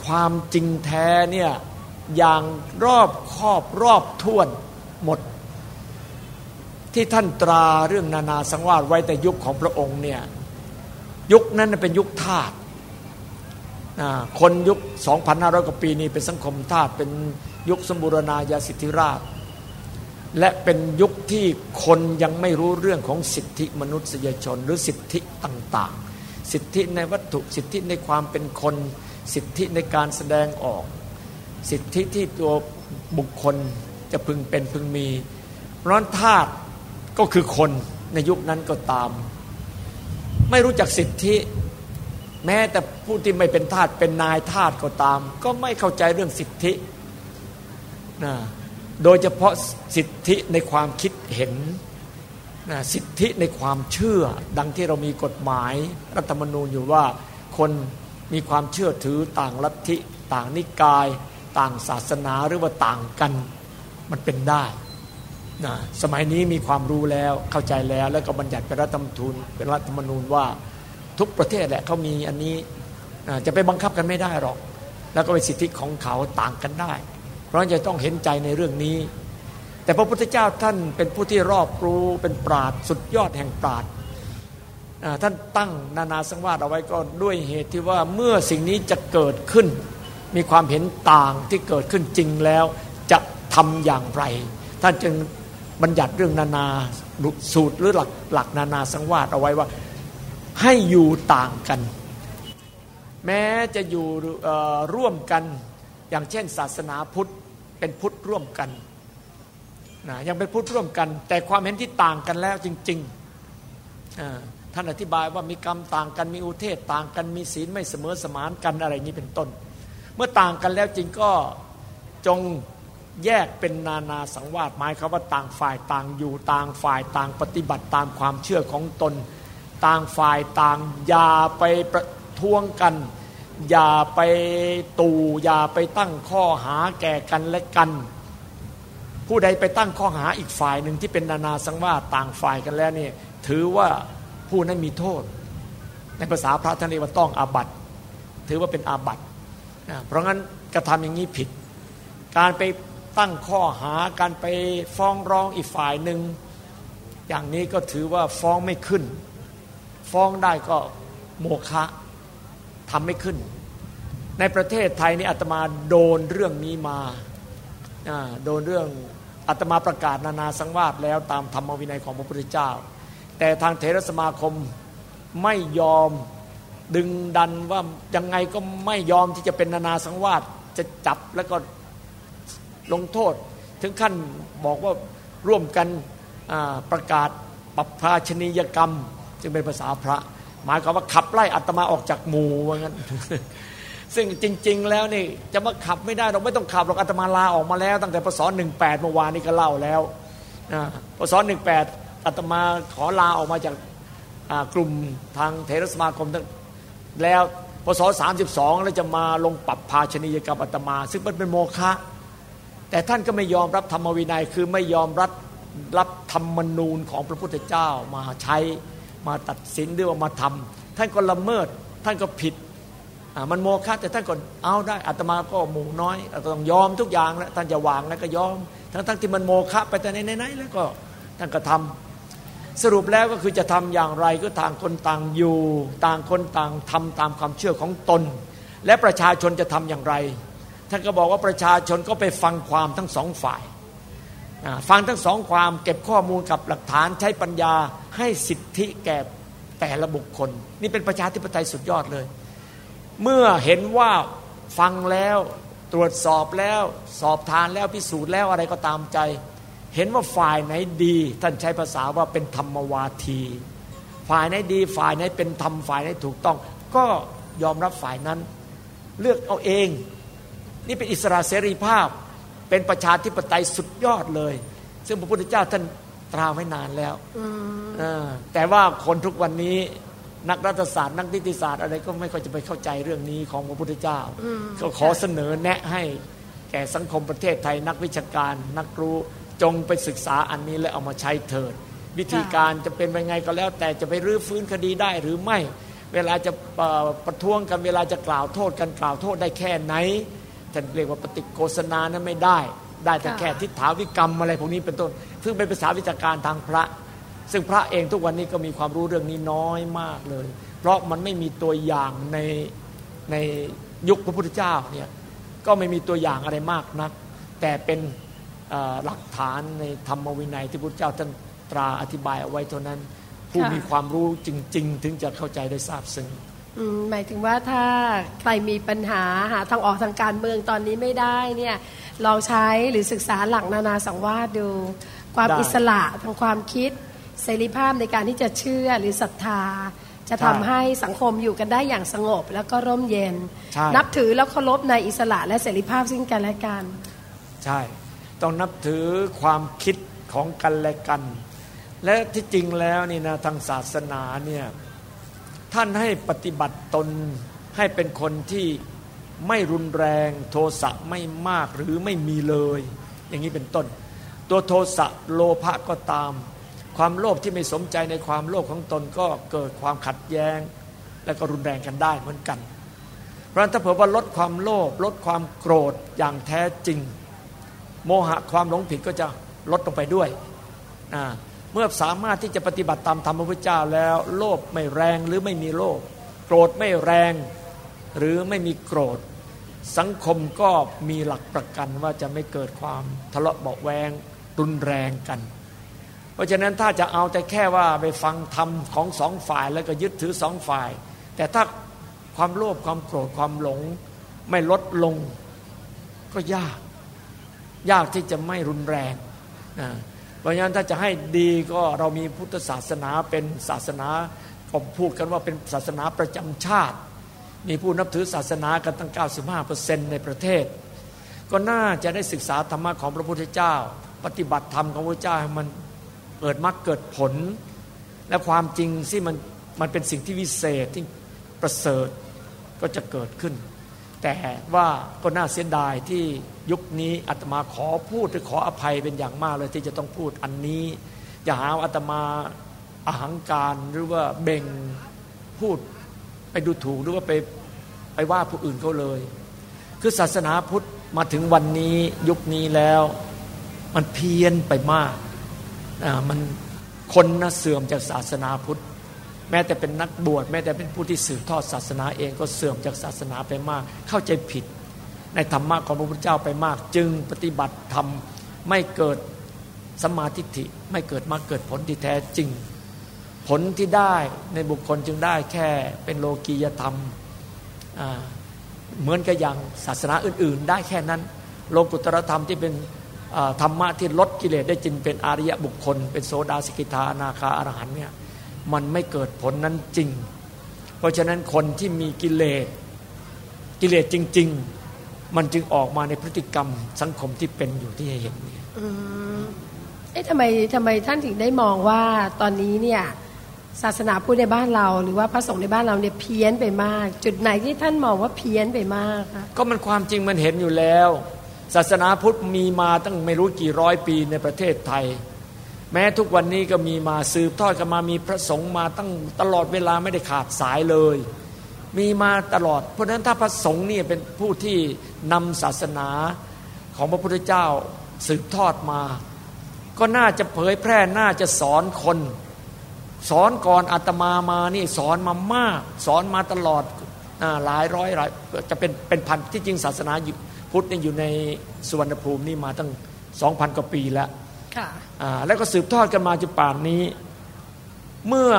Speaker 5: ความจริงแท้เนี่ยอย่างรอบคอบรอบถ้วนหมดที่ท่านตราเรื่องนานาสังวาสไว้แต่ยุคของพระองค์เนี่ยยุคนั้นเป็นยุคทาสคนยุค สองพันห้าร้อย กว่าปีนี้เป็นสังคมทาสเป็นยุคสมบูรณาญาสิทธิราชย์และเป็นยุคที่คนยังไม่รู้เรื่องของสิทธิมนุษยชนหรือสิทธิต่างๆสิทธิในวัตถุสิทธิในความเป็นคนสิทธิในการแสดงออกสิทธิที่ตัวบุคคลจะพึงเป็นพึงมีเพราะฉะนั้นทาสก็คือคนในยุคนั้นก็ตามไม่รู้จักสิทธิแม้แต่ผู้ที่ไม่เป็นทาสเป็นนายทาสก็ตามก็ไม่เข้าใจเรื่องสิทธินะโดยเฉพาะสิทธิในความคิดเห็นนะสิทธิในความเชื่อดังที่เรามีกฎหมายรัฐธรรมนูญอยู่ว่าคนมีความเชื่อถือต่างลัทธิต่างนิกายต่างศาสนาหรือว่าต่างกันมันเป็นได้นะสมัยนี้มีความรู้แล้วเข้าใจแล้วแล้วก็บัญญัติเป็นรัฐธรรมนูญเป็นรัฐธรรมนูญว่าทุกประเทศแหละเขามีอันนี้จะไปบังคับกันไม่ได้หรอกแล้วก็เป็นสิทธิของเขาต่างกันได้เพราะฉะนั้นจะต้องเห็นใจในเรื่องนี้แต่พระพุทธเจ้าท่านเป็นผู้ที่รอบรู้เป็นปราชญ์สุดยอดแห่งปราชญ์ท่านตั้งนานาสังวาสเอาไว้ก็ด้วยเหตุที่ว่าเมื่อสิ่งนี้จะเกิดขึ้นมีความเห็นต่างที่เกิดขึ้นจริงแล้วจะทำอย่างไรท่านจึงบัญญัติเรื่องนานาสูตรหรือหลักหลักนานาสังวาสเอาไว้ว่าให้อยู่ต่างกันแม้จะอยู่ร่วมกันอย่างเช่นศาสนาพุทธเป็นพุทธร่วมกันนะยังเป็นพุทธร่วมกันแต่ความเห็นที่ต่างกันแล้วจริงๆท่านอธิบายว่ามีกรรมต่างกันมีอุเทศต่างกันมีศีลไม่เสมอสมานกันอะไรนี้เป็นต้นเมื่อต่างกันแล้วจริงก็จงแยกเป็นนานาสังวาสหมายความว่าต่างฝ่ายต่างอยู่ต่างฝ่ายต่างปฏิบัติตามความเชื่อของตนต่างฝ่ายต่างอย่าไปประท้วงกันอย่าไปตู่อย่าไปตั้งข้อหาแก่กันและกันผู้ใดไปตั้งข้อหาอีกฝ่ายหนึ่งที่เป็นนานาสังวาสต่างฝ่ายกันแล้วเนี่ยถือว่าผู้นั้นมีโทษในภาษาพระท่านเรียกว่าต้องอาบัติถือว่าเป็นอาบัติเพราะงั้นกระทำอย่างนี้ผิดการไปตั้งข้อหาการไปฟ้องร้องอีกฝ่ายหนึ่งอย่างนี้ก็ถือว่าฟ้องไม่ขึ้นฟ้องได้ก็โมฆะทำไม่ขึ้นในประเทศไทยนี่อาตมาโดนเรื่องนี้มาโดนเรื่องอาตมาประกาศนานาสังวาสแล้วตามธรรมวินัยของพระพุทธเจ้าแต่ทางเถรสมาคมไม่ยอมดึงดันว่ายังไงก็ไม่ยอมที่จะเป็นนานาสังวาสจะจับแล้วก็ลงโทษถึงขั้นบอกว่าร่วมกันประกาศปัปพาชนียกรรมจึงเป็นภาษาพระหมายความว่าขับไล่อาตมาออกจากหมู่ว่างั้น ซึ่งจริงๆแล้วนี่จะมาขับไม่ได้เราไม่ต้องขับหรอกอาตมาลาออกมาแล้วตั้งแต่พศหนึ่งแปดเมื่อวานนี้ก็เล่าแล้วพศหนึ่งแปดอาตมาขอลาออกมาจากกลุ่มทางเถรสมาคมแล้วพศสามสิบสองแล้วจะมาลงปัปพาชนียกรรมอาตมาซึ่งมันเป็นโมฆะแต่ท่านก็ไม่ยอมรับธรรมวินัยคือไม่ยอมรับรับธรรมนูญของพระพุทธเจ้ามาใช้มาตัดสินหรือว่ามาทำท่านก็ละเมิดท่านก็ผิดมันโมฆะแต่ท่านก็เอาได้อาตมาก็หมู่น้อยต้องยอมทุกอย่างแล้วท่านจะวางแล้วก็ยอมทั้งทั้งที่มันโมฆะไปแต่ไหนๆแล้วก็ท่านก็ทำสรุปแล้วก็คือจะทำอย่างไรก็ต่างคนต่างอยู่ต่างคนต่างทำตามความเชื่อของตนและประชาชนจะทำอย่างไรท่านก็บอกว่าประชาชนก็ไปฟังความทั้งสองฝ่ายฟังทั้งสองความเก็บข้อมูลกับหลักฐานใช้ปัญญาให้สิทธิแก่แต่ละบุคคลนี่เป็นประชาธิปไตยสุดยอดเลยเมื่อเห็นว่าฟังแล้วตรวจสอบแล้วสอบทานแล้วพิสูจน์แล้วอะไรก็ตามใจเห็นว่าฝ่ายไหนดีท่านใช้ภาษาว่าเป็นธรรมวาทีฝ่ายไหนดีฝ่ายไหนเป็นธรรมฝ่ายไหนถูกต้องก็ยอมรับฝ่ายนั้นเลือกเอาเองนี่เป็นอิสระเสรีภาพเป็นประชาธิปไตยสุดยอดเลยซึ่งพระพุทธเจ้าท่านตราไว้นานแล้วแต่ว่าคนทุกวันนี้นักรัฐศาสตร์นักนิติศาสตร์อะไรก็ไม่ค่อยจะไปเข้าใจเรื่องนี้ของพระพุทธเจ้าก็ขอเสนอแนะให้แก่สังคมประเทศไทยนักวิชาการนักรู้จงไปศึกษาอันนี้และเอามาใช้เถิดวิธีการจะเป็นยังไงก็แล้วแต่จะไปรื้อฟื้นคดีได้หรือไม่เวลาจะประท้วงกันเวลาจะกล่าวโทษกันกล่าวโทษได้แค่ไหนท่านเรียกว่าปฏิโฆษณานั้นไม่ได้ได้แต่แค่ทิฏฐาวิกรรมอะไรพวกนี้เป็นต้นซึ่งเป็นภาษาวิชาการทางพระซึ่งพระเองทุกวันนี้ก็มีความรู้เรื่องนี้น้อยมากเลยเพราะมันไม่มีตัวอย่างในในยุคพระพุทธเจ้าเนี่ยก็ไม่มีตัวอย่างอะไรมากนักแต่เป็นหลักฐานในธรรมวินัยที่พระพุทธเจ้าท่านตราอธิบายเอาไว้เท่านั้นผู้มีความรู้จริงๆถึงจะเข้าใจได้ทราบซึ้ง
Speaker 2: หมายถึงว่าถ้าใครมีปัญหาหาทางออกทางการเมืองตอนนี้ไม่ได้เนี่ยลองใช้หรือศึกษาหลักนานาสังวาสดูความอิสระทางความคิดเสรีภาพในการที่จะเชื่อหรือศรัทธาจะทำให้สังคมอยู่กันได้อย่างสงบแล้วก็ร่มเย็นนับถือแล้วเคารพในอิสระและเสรีภาพซึ่งกันและกัน
Speaker 5: ใช่ต้องนับถือความคิดของกันและกันและที่จริงแล้วนี่นะทางศาสนาเนี่ยท่านให้ปฏิบัติตนให้เป็นคนที่ไม่รุนแรงโทสะไม่มากหรือไม่มีเลยอย่างนี้เป็นต้นตัวโทสะโลภะก็ตามความโลภที่ไม่สมใจในความโลภของตนก็เกิดความขัดแย้งและก็รุนแรงกันได้เหมือนกันเพราะฉะนั้นถ้าเผื่อว่าลดความโลภลดความโกรธอย่างแท้จริงโมหะความหลงผิดก็จะลดลงไปด้วยนะเมื่อสามารถที่จะปฏิบัติตามธรรมพระพุทธเจ้าแล้วโลภไม่แรงหรือไม่มีโลภโกรธไม่แรงหรือไม่มีโกรธสังคมก็มีหลักประกันว่าจะไม่เกิดความทะเลาะเบาะแวงรุนแรงกันเพราะฉะนั้นถ้าจะเอาแต่แค่ว่าไปฟังธรรมของสองฝ่ายแล้วก็ยึดถือสองฝ่ายแต่ถ้าความโลภความโกรธความหลงไม่ลดลงก็ยากยากที่จะไม่รุนแรงนะเพราะฉะนั้นถ้าจะให้ดีก็เรามีพุทธศาสนาเป็นศาสนาผมพูดกันว่าเป็นศาสนาประจำชาติมีผู้นับถือศาสนากันตั้ง เก้าสิบห้าเปอร์เซ็นต์ ในประเทศก็น่าจะได้ศึกษาธรรมะของพระพุทธเจ้าปฏิบัติธรรมของพระเจ้าให้มันเกิดมรรคเกิดผลและความจริงที่มันมันเป็นสิ่งที่วิเศษที่ประเสริฐก็จะเกิดขึ้นแต่ว่าก็น่าเสียดายที่ยุคนี้อาตมาขอพูดหรือขออภัยเป็นอย่างมากเลยที่จะต้องพูดอันนี้อย่าหาอาตมาอหังการหรือว่าเบ่งพูดไปดูถูกหรือว่าไปไปว่าผู้อื่นเขาเลยคือศาสนาพุทธมาถึงวันนี้ยุคนี้แล้วมันเพี้ยนไปมากอ่ามันคนน่ะเสื่อมจากศาสนาพุทธแม้แต่เป็นนักบวชแม้แต่เป็นผู้ที่สืบทอดศาสนาเองก็เสื่อมจากศาสนาไปมากเข้าใจผิดในธรรมะของพระพุทธเจ้าไปมากจึงปฏิบัติธรรมไม่เกิดสัมมาทิฏฐิไม่เกิดมรรคเกิดผลที่แท้จริงผลที่ได้ในบุคคลจึงได้แค่เป็นโลกียธรรมเหมือนกับอย่างศาสนาอื่นๆได้แค่นั้นโลกุตตรธรรมที่เป็นธรรมะที่ลดกิเลสได้จริงเป็นอริยบุคคลเป็นโสดาสกิทาอนาคาอรหันต์เนี่ยมันไม่เกิดผลนั้นจริงเพราะฉะนั้นคนที่มีกิเลสกิเลสจริงๆมันจึงออกมาในพฤติกรรมสังคมที่เป็นอยู่ที่เห็นเนี่ย
Speaker 2: เอ๊ะทำไมทำไมท่านถึงได้มองว่าตอนนี้เนี่ยศาสนาพุทธในบ้านเราหรือว่าพระสงฆ์ในบ้านเราเนี่ยเพี้ยนไปมากจุดไหนที่ท่านมองว่าเพี้ยนไปมากคะ
Speaker 5: ก็มันความจริงมันเห็นอยู่แล้วศาสนาพุทธมีมาตั้งไม่รู้กี่ร้อยปีในประเทศไทยแม้ทุกวันนี้ก็มีมาสืบทอดกันมามีพระสงฆ์มาตั้งตลอดเวลาไม่ได้ขาดสายเลยมีมาตลอดเพราะฉะนั้นถ้าพระสงฆ์นี่เป็นผู้ที่นำศาสนาของพระพุทธเจ้าสืบทอดมาก็น่าจะเผยแพร่น่าจะสอนคนสอนก่อนอาตมามานี่สอนมามากสอนมาตลอดหลายร้อยหลายจะเป็นเป็นพันที่จริงศาสนาพุทธนี่อยู่ในสุวรรณภูมินี่มาตั้ง สองพัน กว่าปีแล้วค่ะอ่าแล้วก็สืบทอดกันมาจนป่านนี้เมื่อ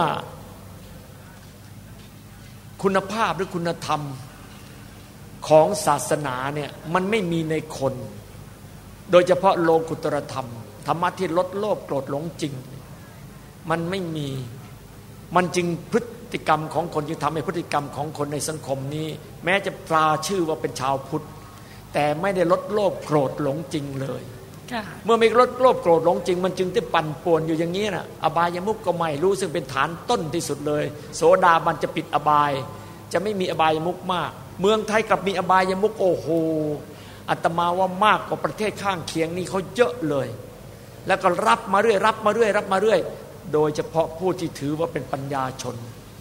Speaker 5: คุณภาพหรือคุณธรรมของศาสนาเนี่ยมันไม่มีในคนโดยเฉพาะโลกุตตรธรรมธรรมะที่ลดโลภโกรธหลงจริงมันไม่มีมันจึงพฤติกรรมของคนจึงทำให้พฤติกรรมของคนในสังคมนี้แม้จะตราชื่อว่าเป็นชาวพุทธแต่ไม่ได้ลดโลภโกรธหลงจริงเลยเมื่อไม่ลดโลภโกรธหลงจริงมันจึงได้ปั่นป่วนอยู่อย่างนี้นะอบายมุขก็ไม่รู้ซึ่งเป็นฐานต้นที่สุดเลยโสดาบันจะปิดอบายจะไม่มีอบายมุขมากเมืองไทยกับมีอบายมุขโอ้โหอาตมาว่ามากกว่าประเทศข้างเคียงนี่เขาเยอะเลยแล้วก็รับมาเรื่อยรับมาเรื่อยรับมาเรื่อยโดยเฉพาะผู้ที่ถือว่าเป็นปัญญาชน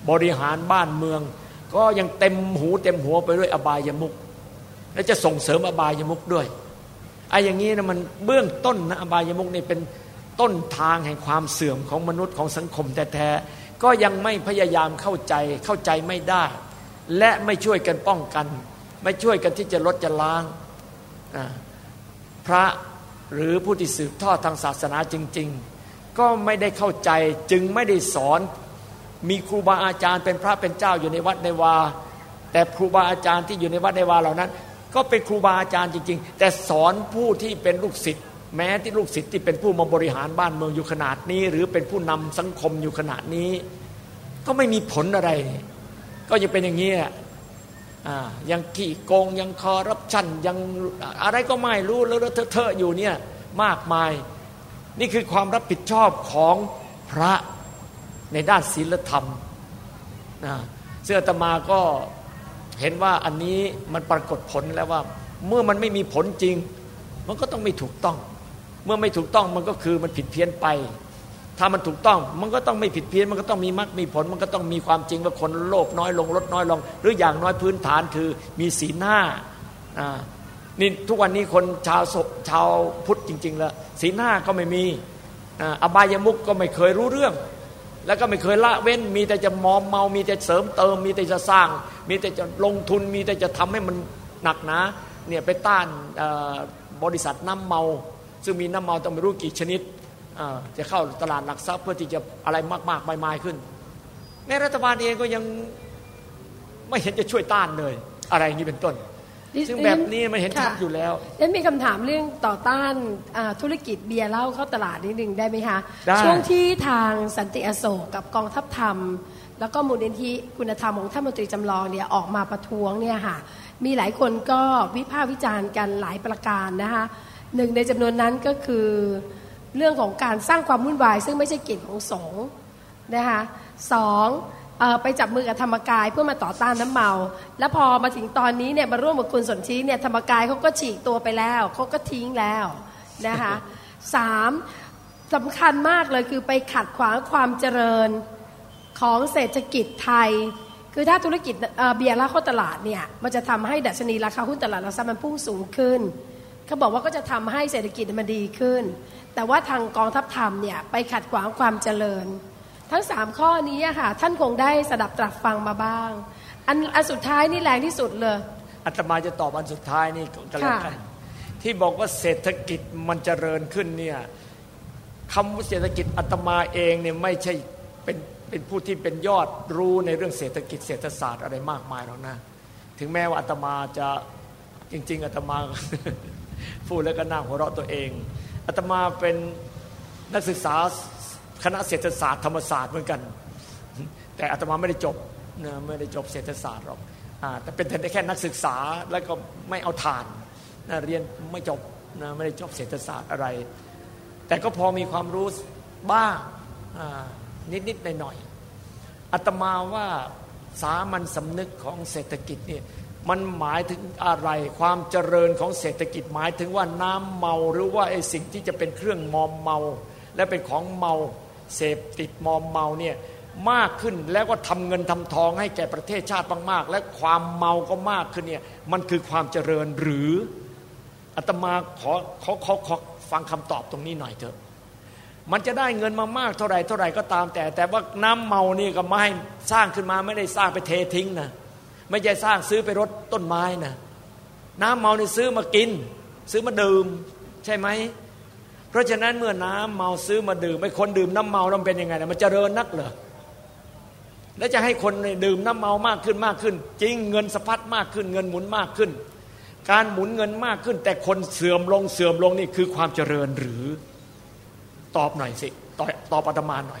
Speaker 5: บริหารบ้านเมืองก็ยังเต็มหูเต็มหัวไปด้วยอบายมุขและจะส่งเสริมอบายมุขด้วยไอ้อย่างนี้นะมันเบื้องต้นนะอบายมุขนี่เป็นต้นทางแห่งความเสื่อมของมนุษย์ของสังคมแท้ๆก็ยังไม่พยายามเข้าใจเข้าใจไม่ได้และไม่ช่วยกันป้องกันไม่ช่วยกันที่จะลดจะล้างพระหรือผู้ที่สืบทอดทางศาสนาจริงๆก็ไม่ได้เข้าใจจึงไม่ได้สอนมีครูบาอาจารย์เป็นพระเป็นเจ้าอยู่ในวัดในวาแต่ครูบาอาจารย์ที่อยู่ในวัดในวาเหล่านั้นก็เป็นครูบาอาจารย์จริงๆแต่สอนผู้ที่เป็นลูกศิษย์แม้ที่ลูกศิษย์ที่เป็นผู้มาบริหารบ้านเมืองอยู่ขนาดนี้หรือเป็นผู้นำสังคมอยู่ขนาดนี้ก็ไม่มีผลอะไรก็ยังเป็นอย่างนี้อ่ายังขี้โกงยังคอร์รัปชันยังอะไรก็ไม่รู้แล้วเทอะๆอยู่เนี่ยมากมายนี่คือความรับผิดชอบของพระในด้านศีลธรรมนะซึ่งอาตมาก็เห็นว่าอันนี้มันปรากฏผลแล้วว่าเมื่อมันไม่มีผลจริงมันก็ต้องไม่ถูกต้องเมื่อไม่ถูกต้องมันก็คือมันผิดเพี้ยนไปถ้ามันถูกต้องมันก็ต้องไม่ผิดเพี้ยนมันก็ต้องมีมรรคมีผลมันก็ต้องมีความจริงว่าคนโลภน้อยลงลดน้อยลงหรืออย่างน้อยพื้นฐานคือมีศีลห้าอ่านี่ทุกวันนี้คนชาวชาวพุทธจริงๆแล้วศีลห้าก็ไม่มีอบายมุขก็ไม่เคยรู้เรื่องแล้วก็ไม่เคยละเว้นมีแต่จะมอมเมามีแต่เสริมเติมมีแต่จะสร้างมีแต่จะลงทุนมีแต่จะทำให้มันหนักหนาเนี่ยไปต้านบริษัทน้ำเมาซึ่งมีน้ำเมาต้องไม่รู้กี่ชนิดจะเข้าตลาดหลักทรัพย์เพื่อที่จะอะไรมากๆมายๆขึ้นในรัฐบาลเองก็ยังไม่เห็นจะช่วยต้านเลยอะไรอย่างนี้เป็นต้นซึ่งแบบนี้มันเห็นชัดอยู่แล้วแล้วมีคำถามเรื่องต่อต้านธุรกิจเบียร์เหล้าเข้าตลาดนิดนึงได้ไหมคะช่วงที่ทางสันติอโศกกับกองทัพธรรมแล้วก็มูลนิธิคุณธรรมของท่านมนตรีจำลองเนี่ยออกมาประท้วงเนี่ยค่ะมีหลายคนก็วิพากษ์วิจารณ์กันหลายประการนะคะหนึ่งในจำนวนนั้นก็คือเรื่องของการสร้างความวุ่นวายซึ่งไม่ใช่กิจของสงฆ์นะคะสองไปจับมือกับธรรมกายเพื่อมาต่อต้านน้ำเมาแล้วพอมาถึงตอนนี้เนี่ยมาร่วมกับคุณสนธิเนี่ยธรรมกายเขาก็ฉีกตัวไปแล้วเขาก็ทิ้งแล้วนะคะสามสำคัญมากเลยคือไปขัดขวางความเจริญของเศรษฐกิจไทยคือถ้าธุรกิจเบียร์เหล้าเข้าตลาดเนี่ยมันจะทำให้ดัชนีราคาหุ้นตลาดหลักทรัพย์มันพุ่งสูงขึ้นเขาบอกว่าก็จะทำให้เศรษฐกิจมันดีขึ้นแต่ว่าทางกองทัพธรรมเนี่ยไปขัดขวางความเจริญทั้งสามข้อนี้ค่ะท่านคงได้สดับตรับฟังมาบ้างอันอันสุดท้ายนี่แรงที่สุดเลยอาตมาจะตอบอันสุดท้ายนี่ก็แล้วกันที่บอกว่าเศรษฐกิจมันเจริญขึ้นเนี่ยคำว่าเศรษฐกิจอาตมาเองเนี่ยไม่ใช่เป็นเป็นผู้ที่เป็นยอดรู้ในเรื่องเศรษฐกิจเศรษฐศาสตร์อะไรมากมายหรอกนะถึงแม้ว่าอาตมาจะจริงๆอาตมา พูดแล้วก็นั่งหัวเราะตัวเองอาตมาเป็นนักศึกษาคณะเศรษฐศาสตร์ธรรมศาสตร์เหมือนกันแต่อาตมาไม่ได้จบนะไม่ได้จบเศรษฐศาสตร์หรอกแต่เป็นแต่แค่นักศึกษาแล้วก็ไม่เอาฐานนะเรียนไม่จบนะไม่ได้จบเศรษฐศาสตร์อะไรแต่ก็พอมีความรู้บ้างนิดๆหน่อยๆอาตมาว่าสามัญสำนึกของเศรษฐกิจนี่มันหมายถึงอะไรความเจริญของเศรษฐกิจหมายถึงว่าน้ำเมาหรือว่าไอ้สิ่งที่จะเป็นเครื่องมอมเมาและเป็นของเมาเสพติดมอมเมาเนี่ยมากขึ้นแล้วก็ทำเงินทำทองให้แก่ประเทศชาติมากๆและความเมาก็มากขึ้นเนี่ยมันคือความเจริญหรืออาตมาขอขอขอขอฟังคำตอบตรงนี้หน่อยเถอะมันจะได้เงินมามากเท่าไหร่เท่าไหร่ก็ตามแต่แต่ว่าน้ำเมานี่ก็ไม่ให้สร้างขึ้นมาไม่ได้สร้างไปเททิ้งนะไม่ใช่สร้างซื้อไปรดต้นไม้นะน้ำเมานี่ซื้อมากินซื้อมาดื่มใช่ไหมเพราะฉะนั้นเมื่อน้ำเมาซื้อมาดื่มไอ้คนดื่มน้ำเมาแล้วมันเป็นยังไงนะมันเจริญนักเหรอแล้วจะให้คนดื่มน้ำเมามากขึ้นมากขึ้นจริงเงินสะพัดมากขึ้นเงินหมุนมากขึ้นการหมุนเงินมากขึ้นแต่คนเสื่อมลงเสื่อมลงนี่คือความเจริญหรือตอบหน่อยสิตอบตอบอาตมาหน่อย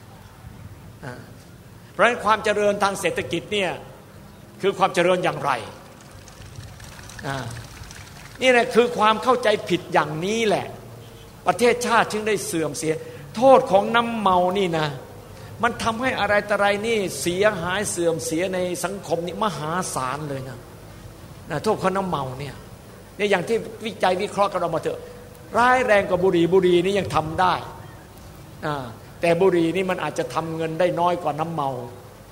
Speaker 5: เพราะฉะนั้นความเจริญทางเศรษฐกิจเนี่ยคือความเจริญอย่างไรนี่แหละคือความเข้าใจผิดอย่างนี้แหละประเทศชาติจึงได้เสื่อมเสียโทษของน้ำเมานี่นะมันทำให้อะไรต่ออะไรนี่เสียหายเสื่อมเสียในสังคมนี่มหาศาลเลยนะนะโทษของน้ำเมาเนี่ยเนี่ยอย่างที่วิจัยวิเคราะห์กันออกมาเถอะร้ายแรงกว่าบุหรี่บุหรี่นี่ยังทำได้แต่บุหรี่นี่มันอาจจะทำเงินได้น้อยกว่าน้ำเมา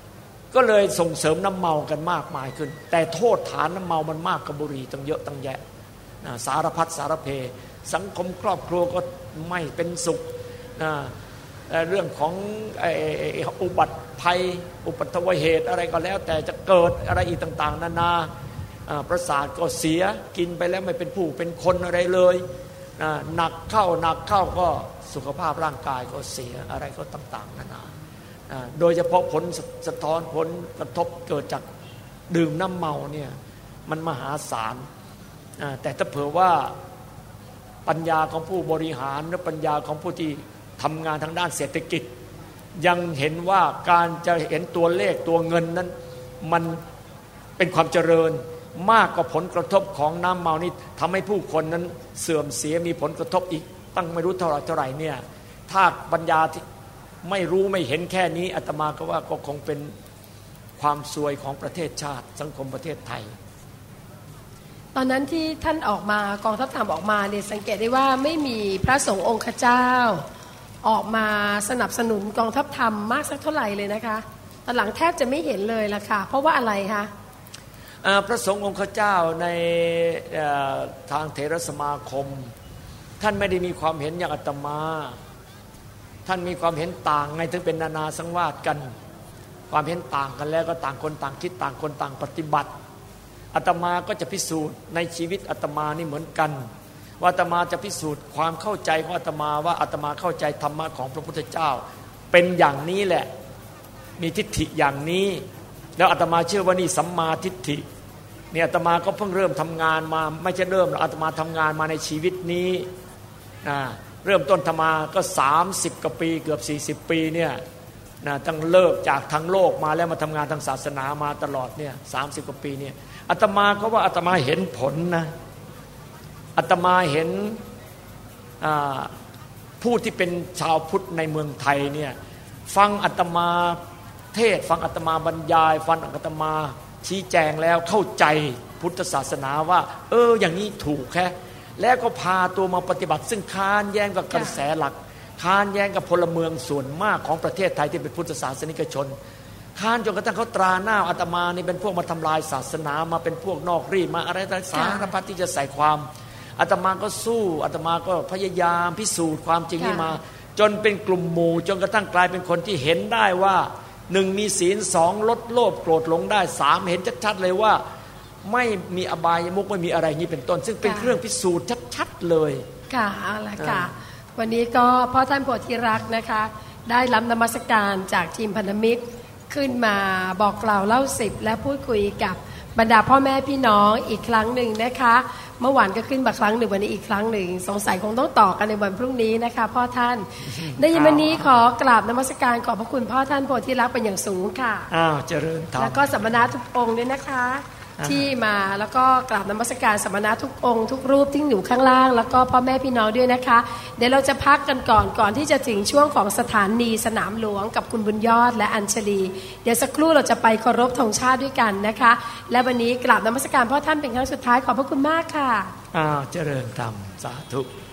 Speaker 5: ก็เลยส่งเสริมน้ำเมากันมากมายขึ้นแต่โทษฐานน้ำเมามันมากกว่าบุหรี่ตั้งเยอะตั้งแยะนะสารพัดสารเพสังคมครอบครัวก็ไม่เป็นสุขนะเรื่องของอุบัติภัยอุบัติเหตุอะไรก็แล้วแต่จะเกิดอะไรอีกต่างๆนานาประสาทก็เสียกินไปแล้วไม่เป็นผู้เป็นคนอะไรเลยหนักเข้าหนักเข้าก็สุขภาพร่างกายก็เสียอะไรก็ต่างๆนานาโดยเฉพาะผลสะท้อนผลกระทบเกิดจากดื่มน้ำเมาเนี่ยมันมหาศาลแต่ถ้าเผื่อว่าปัญญาของผู้บริหารและปัญญาของผู้ที่ทำงานทางด้านเศรษฐกิจยังเห็นว่าการจะเห็นตัวเลขตัวเงินนั้นมันเป็นความเจริญมากกว่าผลกระทบของน้ำเมานี่ทำให้ผู้คนนั้นเสื่อมเสียมีผลกระทบอีกตั้งไม่รู้เท่าไหร่เท่าไหร่เนี่ยถ้าปัญญาที่ไม่รู้ไม่เห็นแค่นี้อาตมาก็ว่าก็คงเป็นความซวยของประเทศชาติสังคมประเทศไทย
Speaker 2: ตอนนั้นที่ท่านออกมากองทัพธรรมออกมาเนี่ยสังเกตได้ว่าไม่มีพระสงฆ์องค์เจ้าออกมาสนับสนุนกองทัพธรรมมากสักเท่าไหร่เลยนะคะตอนหลังแทบจะไม่เห็นเลยล่ะค่ะเพราะว่าอะไรคะ
Speaker 5: พระสงฆ์องค์เจ้าในทางเถรสมาคมท่านไม่ได้มีความเห็นอย่างอาตมาท่านมีความเห็นต่างไงถึงเป็นนานาสังวาสกันความเห็นต่างกันแล้วก็ต่างคนต่างคิดต่างคนต่างปฏิบัติอาตมาก็จะพิสูจน์ในชีวิตอาตมานี่เหมือนกันว่าอาตมาจะพิสูจน์ความเข้าใจของอาตมาว่าอาตมาเข้าใจธรรมะของพระพุทธเจ้าเป็นอย่างนี้แหละมีทิฏฐิอย่างนี้แล้วอาตมาเชื่อว่านี่สัมมาทิฏฐิเนี่ยอาตมาก็เพิ่งเริ่มทำงานมาไม่ใช่เริ่มอาตมาทำงานมาในชีวิตนี้นะเริ่มต้นทำมาก็สามสิบกว่าปีเกือบสี่สิบปีเนี่ยนะตั้งเลิกจากทางโลกมาแล้วมาทำงานทางศาสนามาตลอดเนี่ยสามสิบกว่าปีเนี่ยอาตมาก็ว่าอาตมาเห็นผลนะอาตมาเห็นผู้ที่เป็นชาวพุทธในเมืองไทยเนี่ยฟังอาตมาเทศฟังอาตมาบรรยายฟังอาตมาชี้แจงแล้วเข้าใจพุทธศาสนาว่าเอออย่างนี้ถูกแค่แล้วก็พาตัวมาปฏิบัติซึ่งค้านแย้งกับกระแสหลักค้านแย้งกับพลเมืองส่วนมากของประเทศไทยที่เป็นพุทธศาสนิกชนค้านจนกระทั่งเขาตราหน้าอาตมานี่เป็นพวกมาทำลายศาสนามาเป็นพวกนอกรีมาอะไรต่างๆสารพัดที่จะใส่ความอาตมาก็สู้อาตมาก็พยายามพิสูจน์ความจริงนี้มาจนเป็นกลุ่มหมู่จนกระทั่งกลายเป็นคนที่เห็นได้ว่าหนึ่งมีศีลสองลดโลภโกรธหลงได้สามเห็นชัดๆเลยว่าไม่มีอบายมุขไม่มีอะไรนี้เป็นต้นซึ่งเป็นเครื่องพิสูจน์ชัดๆเลย
Speaker 2: ค่ะเอาละค่ะวันนี้ก็พ่อท่านโพธิรักษ์นะคะได้รับนมัสการจากทีมพันธมิตรขึ้นมาบอกกล่าวเล่าสิบและพูดคุยกับบรรดาพ่อแม่พี่น้องอีกครั้งหนึ่งนะคะเมื่อวานก็ขึ้นมาครั้งหนึ่งวันนี้อีกครั้งหนึ่งสงสัยคงต้องต่อกันในวันพรุ่งนี้นะคะพ่อท่านในวันนี้ขอกราบนมัสการขอบพระคุณพ่อท่านโพธิรักษ์เป็นอย่างสูงค่ะ
Speaker 5: อ้าวเจริญธรรม
Speaker 2: แล้วก็สมณะทุกองค์ด้วยนะคะที่มาแล้วก็กราบนมัสการสมณะทุกองค์ทุกรูปที่อยู่ข้างล่างแล้วก็พ่อแม่พี่น้องด้วยนะคะเดี๋ยวเราจะพักกันก่อนก่อนที่จะถึงช่วงของสถานีสนามหลวงกับคุณบุญยอดและอัญชลีเดี๋ยวสักครู่เราจะไปเคารพธงชาติด้วยกันนะคะและวันนี้กราบนมัสการพ่อท่านเป็นครั้งสุดท้ายขอบพระคุณมากค่ะ
Speaker 5: อ้าวเจริญธรรมสาธุ